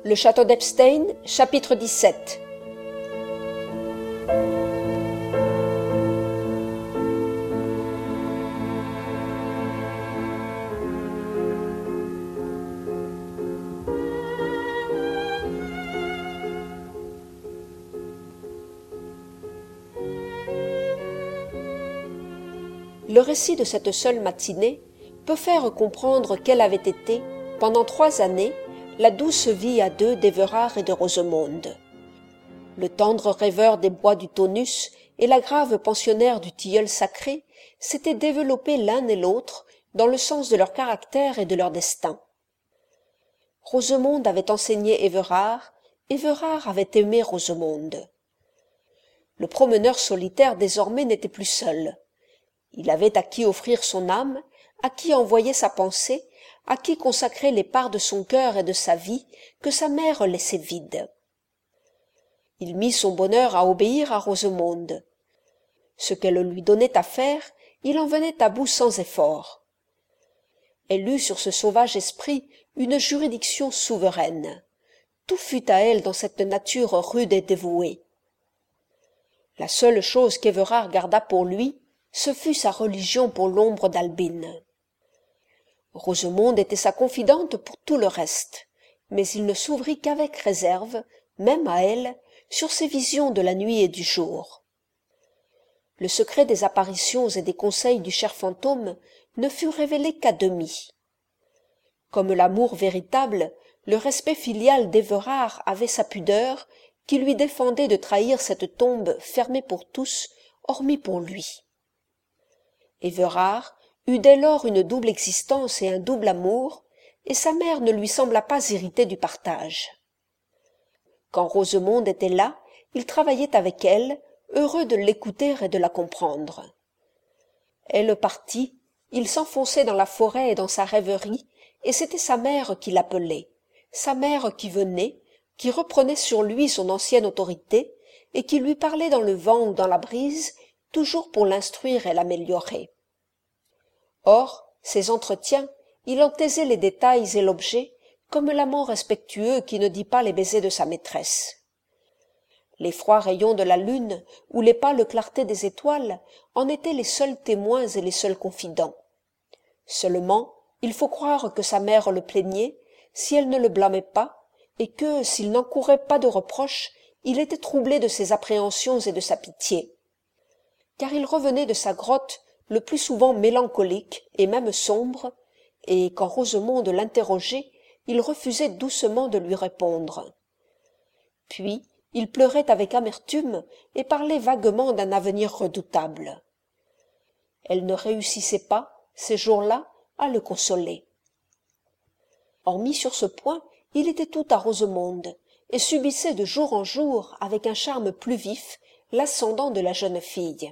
Le château d'Epstein, chapitre 17. Le récit de cette seule matinée peut faire comprendre quelle avait été, pendant 3 années, la douce vie à deux d'Éverard et de Rosemonde. Le tendre rêveur des bois du Taunus et la grave pensionnaire du tilleul sacré s'étaient développés l'un et l'autre dans le sens de leur caractère et de leur destin. Rosemonde avait enseigné Éverard, Éverard avait aimé Rosemonde. Le promeneur solitaire désormais n'était plus seul. Il avait à qui offrir son âme, à qui envoyer sa pensée, à qui consacrer les parts de son cœur et de sa vie que sa mère laissait vides. Il mit son bonheur à obéir à Rosemonde. Ce qu'elle lui donnait à faire, il en venait à bout sans effort. Elle eut sur ce sauvage esprit une juridiction souveraine. Tout fut à elle dans cette nature rude et dévouée. La seule chose qu'Éverard garda pour lui, ce fut sa religion pour l'ombre d'Albine. Rosemonde était sa confidente pour tout le reste, mais il ne s'ouvrit qu'avec réserve, même à elle, sur ses visions de la nuit et du jour. Le secret des apparitions et des conseils du cher fantôme ne fut révélé qu'à demi. Comme l'amour véritable, le respect filial d'Éverard avait sa pudeur qui lui défendait de trahir cette tombe fermée pour tous, hormis pour lui. Éverard eut dès lors une double existence et un double amour, et sa mère ne lui sembla pas irritée du partage. Quand Rosemonde était là, il travaillait avec elle, heureux de l'écouter et de la comprendre. Elle partit, il s'enfonçait dans la forêt et dans sa rêverie, et c'était sa mère qui l'appelait, sa mère qui venait, qui reprenait sur lui son ancienne autorité, et qui lui parlait dans le vent ou dans la brise, toujours pour l'instruire et l'améliorer. Or, ces entretiens, il en taisait les détails et l'objet, comme l'amant respectueux qui ne dit pas les baisers de sa maîtresse. Les froids rayons de la lune ou les pâles clartés des étoiles en étaient les seuls témoins et les seuls confidents. Seulement, il faut croire que sa mère le plaignait, si elle ne le blâmait pas, et que, s'il n'encourait pas de reproches, il était troublé de ses appréhensions et de sa pitié. Car il revenait de sa grotte le plus souvent mélancolique et même sombre, et quand Rosemonde l'interrogeait, il refusait doucement de lui répondre. Puis il pleurait avec amertume et parlait vaguement d'un avenir redoutable. Elle ne réussissait pas, ces jours-là, à le consoler. Hormis sur ce point, il était tout à Rosemonde, et subissait de jour en jour, avec un charme plus vif, l'ascendant de la jeune fille.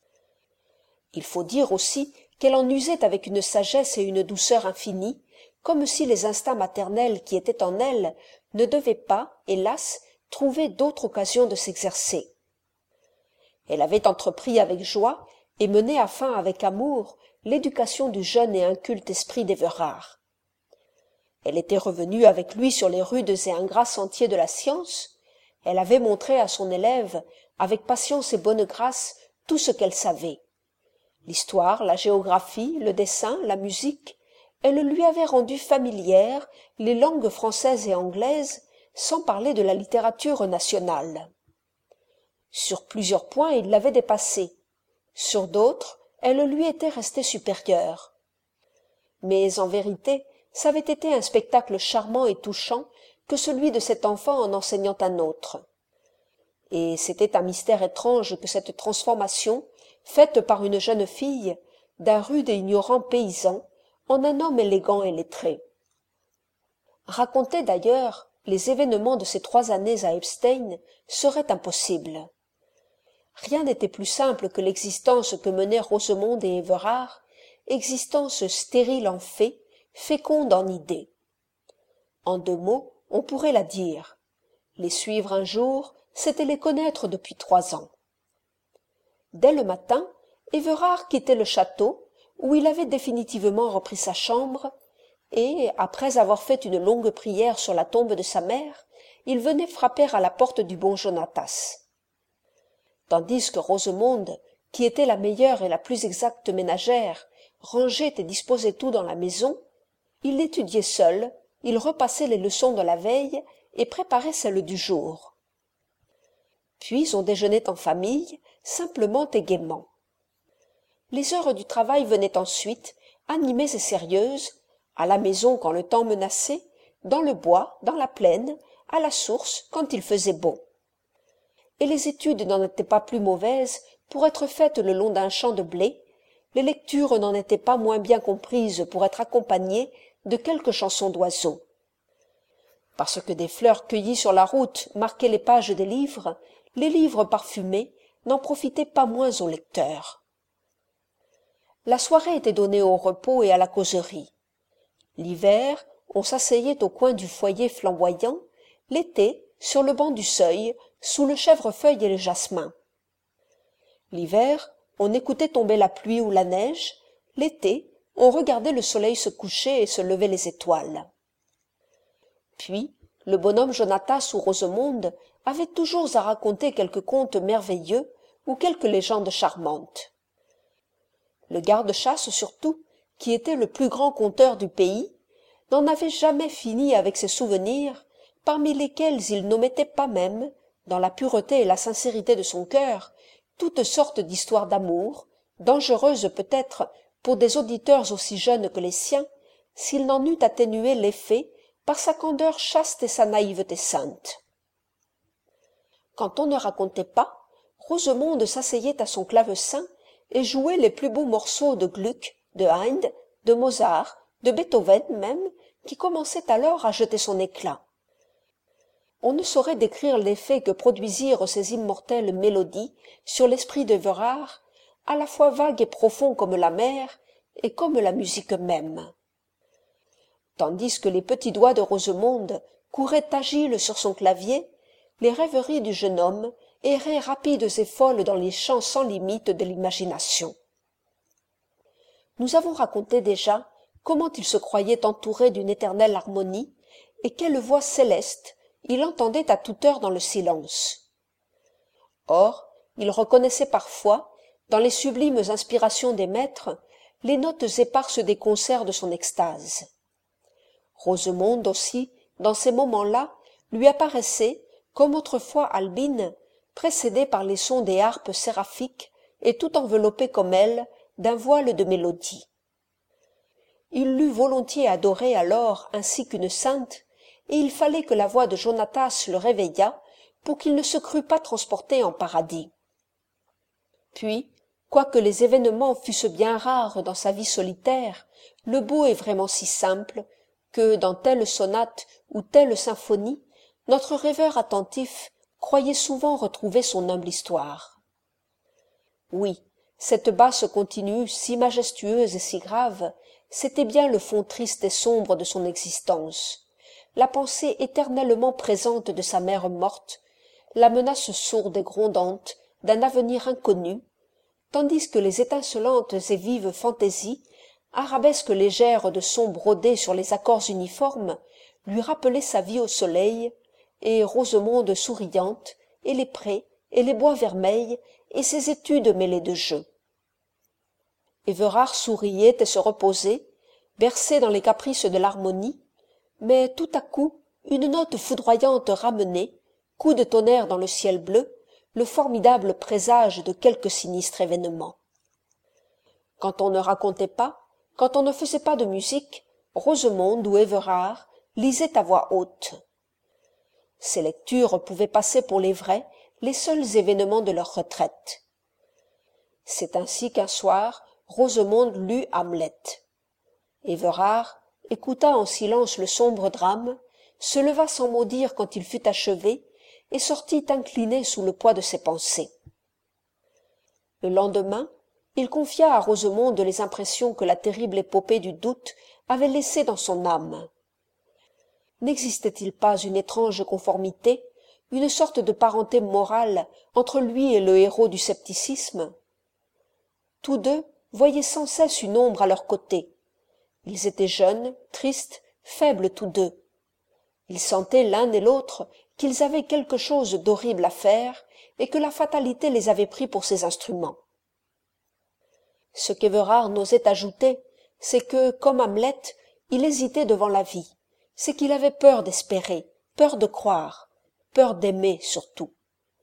Il faut dire aussi qu'elle en usait avec une sagesse et une douceur infinies, comme si les instincts maternels qui étaient en elle ne devaient pas, hélas, trouver d'autre occasion de s'exercer. Elle avait entrepris avec joie et mené à fin avec amour l'éducation du jeune et inculte esprit d'Éverard. Elle était revenue avec lui sur les rudes et ingrats sentiers de la science, elle avait montré à son élève, avec patience et bonne grâce, tout ce qu'elle savait. L'histoire, la géographie, le dessin, la musique, elle lui avait rendu familières les langues françaises et anglaises, sans parler de la littérature nationale. Sur plusieurs points, il l'avait dépassée. Sur d'autres, elle lui était restée supérieure. Mais en vérité, ça avait été un spectacle charmant et touchant que celui de cet enfant en enseignant un autre. Et c'était un mystère étrange que cette transformation, faite par une jeune fille, d'un rude et ignorant paysan, en un homme élégant et lettré. Raconter d'ailleurs les événements de ces 3 années à Epstein serait impossible. Rien n'était plus simple que l'existence que menaient Rosemonde et Éverard, existence stérile en faits, féconde en idées. En 2 mots, on pourrait la dire. Les suivre un jour, c'était les connaître depuis 3 ans. Dès le matin, Éverard quittait le château, où il avait définitivement repris sa chambre, et, après avoir fait une longue prière sur la tombe de sa mère, il venait frapper à la porte du bon Jonatas. Tandis que Rosemonde, qui était la meilleure et la plus exacte ménagère, rangeait et disposait tout dans la maison, il l'étudiait seul, il repassait les leçons de la veille et préparait celles du jour. Puis on déjeunait en famille, simplement et gaiement. Les heures du travail venaient ensuite, animées et sérieuses, à la maison quand le temps menaçait, dans le bois, dans la plaine, à la source quand il faisait bon. Et les études n'en étaient pas plus mauvaises pour être faites le long d'un champ de blé, les lectures n'en étaient pas moins bien comprises pour être accompagnées de quelques chansons d'oiseaux. Parce que des fleurs cueillies sur la route marquaient les pages des livres, les livres parfumés n'en profitaient pas moins aux lecteurs. La soirée était donnée au repos et à la causerie. L'hiver, on s'asseyait au coin du foyer flamboyant, l'été, sur le banc du seuil, sous le chèvrefeuille et le jasmin. L'hiver, on écoutait tomber la pluie ou la neige, l'été, on regardait le soleil se coucher et se lever les étoiles. Puis, le bonhomme Jonatas ou Rosemonde avait toujours à raconter quelque conte merveilleux ou quelque légende charmante. Le garde-chasse surtout, qui était le plus grand conteur du pays, n'en avait jamais fini avec ses souvenirs, parmi lesquels il n'omettait pas même, dans la pureté et la sincérité de son cœur, toutes sortes d'histoires d'amour, dangereuses peut-être pour des auditeurs aussi jeunes que les siens, s'il n'en eût atténué l'effet par sa candeur chaste et sa naïveté sainte. Quand on ne racontait pas, Rosemonde s'asseyait à son clavecin et jouait les plus beaux morceaux de Gluck, de Haydn, de Mozart, de Beethoven même, qui commençait alors à jeter son éclat. On ne saurait décrire l'effet que produisirent ces immortelles mélodies sur l'esprit d'Éverard, à la fois vague et profond comme la mer, et comme la musique même. Tandis que les petits doigts de Rosemonde couraient agiles sur son clavier, les rêveries du jeune homme erraient rapides et folles dans les champs sans limite de l'imagination. Nous avons raconté déjà comment il se croyait entouré d'une éternelle harmonie, et quelle voix céleste il entendait à toute heure dans le silence. Or, il reconnaissait parfois, dans les sublimes inspirations des maîtres, les notes éparses des concerts de son extase. Rosemonde aussi, dans ces moments-là, lui apparaissait, comme autrefois Albine, précédée par les sons des harpes séraphiques et tout enveloppée comme elle d'un voile de mélodie. Il l'eût volontiers adorée alors ainsi qu'une sainte, et il fallait que la voix de Jonatas le réveillât pour qu'il ne se crût pas transporté en paradis. Puis, quoique les événements fussent bien rares dans sa vie solitaire, le beau est vraiment si simple que, dans telle sonate ou telle symphonie, notre rêveur attentif croyait souvent retrouver son humble histoire. Oui, cette basse continue, si majestueuse et si grave, c'était bien le fond triste et sombre de son existence, la pensée éternellement présente de sa mère morte, la menace sourde et grondante d'un avenir inconnu, tandis que les étincelantes et vives fantaisies, arabesques légères de sons brodés sur les accords uniformes, lui rappelaient sa vie au soleil, et Rosemonde souriante, et les prés, et les bois vermeils, et ses études mêlées de jeux. Éverard souriait et se reposait, bercé dans les caprices de l'harmonie, mais tout à coup une note foudroyante ramenait, coup de tonnerre dans le ciel bleu, le formidable présage de quelque sinistre événement. Quand on ne racontait pas, quand on ne faisait pas de musique, Rosemonde ou Éverard lisaient à voix haute. Ces lectures pouvaient passer pour les vrais, les seuls événements de leur retraite. C'est ainsi qu'un soir, Rosemonde lut Hamlet. Éverard écouta en silence le sombre drame, se leva sans mot dire quand il fut achevé, et sortit incliné sous le poids de ses pensées. Le lendemain, il confia à Rosemonde les impressions que la terrible épopée du doute avait laissées dans son âme. N'existait-il pas une étrange conformité, une sorte de parenté morale entre lui et le héros du scepticisme? Tous deux voyaient sans cesse une ombre à leur côté, Ils étaient jeunes, tristes, faibles tous deux. Ils sentaient l'un et l'autre qu'ils avaient quelque chose d'horrible à faire et que la fatalité les avait pris pour ses instruments. Ce qu'Éverard n'osait ajouter, c'est que, comme Hamlet, il hésitait devant la vie, c'est qu'il avait peur d'espérer, peur de croire, peur d'aimer surtout.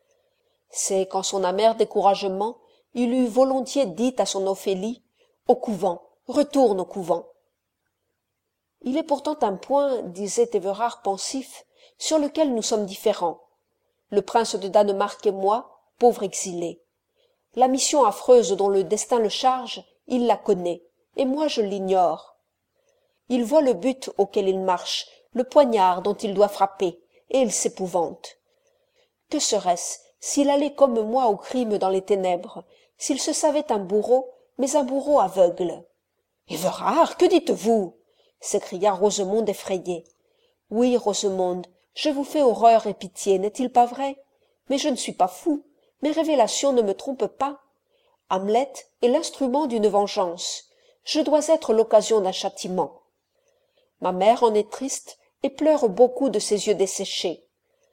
C'est qu'en son amer découragement, il eût volontiers dit à son Ophélie « Au couvent, retourne au couvent ». Il est pourtant un point, disait Éverard pensif, sur lequel nous sommes différents. Le prince de Danemark et moi, pauvres exilés. La mission affreuse dont le destin le charge, il la connaît, et moi je l'ignore. Il voit le but auquel il marche, le poignard dont il doit frapper, et il s'épouvante. Que serait-ce s'il allait comme moi au crime dans les ténèbres, s'il se savait un bourreau, mais un bourreau aveugle? « Éverard, que dites-vous » s'écria Rosemonde effrayée. « Oui, Rosemonde, je vous fais horreur et pitié, n'est-il pas vrai? Mais je ne suis pas fou, mes révélations ne me trompent pas. Hamlet est l'instrument d'une vengeance, je dois être l'occasion d'un châtiment. Ma mère en est triste et pleure beaucoup de ses yeux desséchés.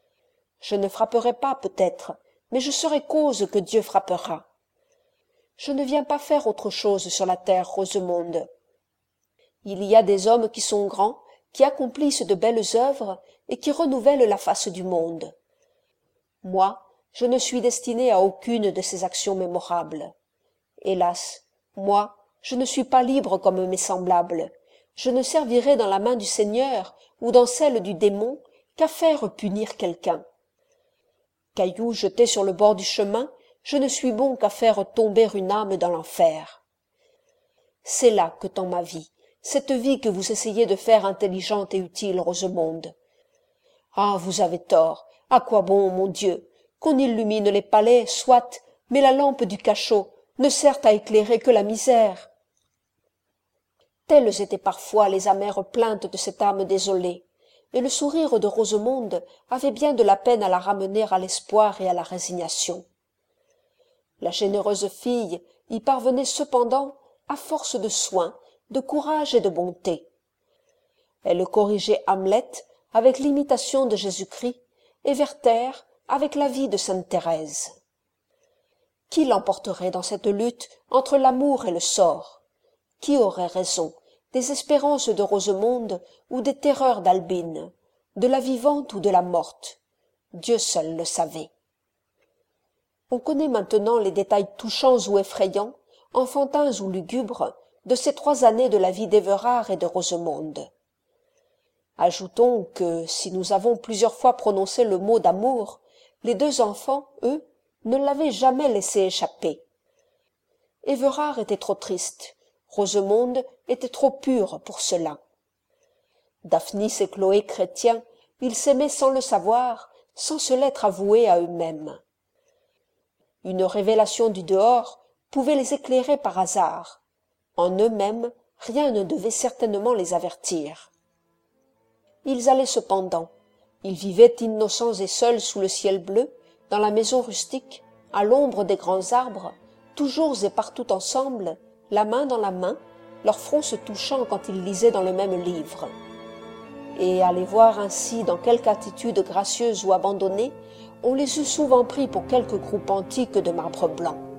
Je ne frapperai pas peut-être, mais je serai cause que Dieu frappera. Je ne viens pas faire autre chose sur la terre, Rosemonde. Il y a des hommes qui sont grands, qui accomplissent de belles œuvres et qui renouvellent la face du monde. Moi, je ne suis destiné à aucune de ces actions mémorables. Hélas, moi, je ne suis pas libre comme mes semblables. Je ne servirai dans la main du Seigneur ou dans celle du démon qu'à faire punir quelqu'un. Caillou jeté sur le bord du chemin, je ne suis bon qu'à faire tomber une âme dans l'enfer. C'est là que tend ma vie, cette vie que vous essayez de faire intelligente et utile, Rosemonde. Ah, vous avez tort. À quoi bon, mon Dieu? Qu'on illumine les palais, soit, mais la lampe du cachot ne sert à éclairer que la misère. Telles étaient parfois les amères plaintes de cette âme désolée, et le sourire de Rosemonde avait bien de la peine à la ramener à l'espoir et à la résignation. La généreuse fille y parvenait cependant à force de soin, de courage et de bonté. Elle corrigeait Hamlet avec l'imitation de Jésus-Christ et Werther avec la vie de sainte Thérèse. Qui l'emporterait dans cette lutte entre l'amour et le sort? Qui aurait raison, des espérances de Rosemonde ou des terreurs d'Albine, de la vivante ou de la morte? Dieu seul le savait. On connaît maintenant les détails touchants ou effrayants, enfantins ou lugubres, de ces 3 années de la vie d'Éverard et de Rosemonde. Ajoutons que, si nous avons plusieurs fois prononcé le mot d'amour, les 2 enfants, eux, ne l'avaient jamais laissé échapper. Éverard était trop triste, Rosemonde était trop pure pour cela. Daphnis et Chloé chrétiens, ils s'aimaient sans le savoir, sans se l'être avoué à eux-mêmes. Une révélation du dehors pouvait les éclairer par hasard. En eux-mêmes, rien ne devait certainement les avertir. Ils allaient cependant. Ils vivaient innocents et seuls sous le ciel bleu, dans la maison rustique, à l'ombre des grands arbres, toujours et partout ensemble, la main dans la main, leurs fronts se touchant quand ils lisaient dans le même livre. Et à les voir ainsi dans quelque attitude gracieuse ou abandonnée, on les eût souvent pris pour quelque groupe antique de marbre blanc.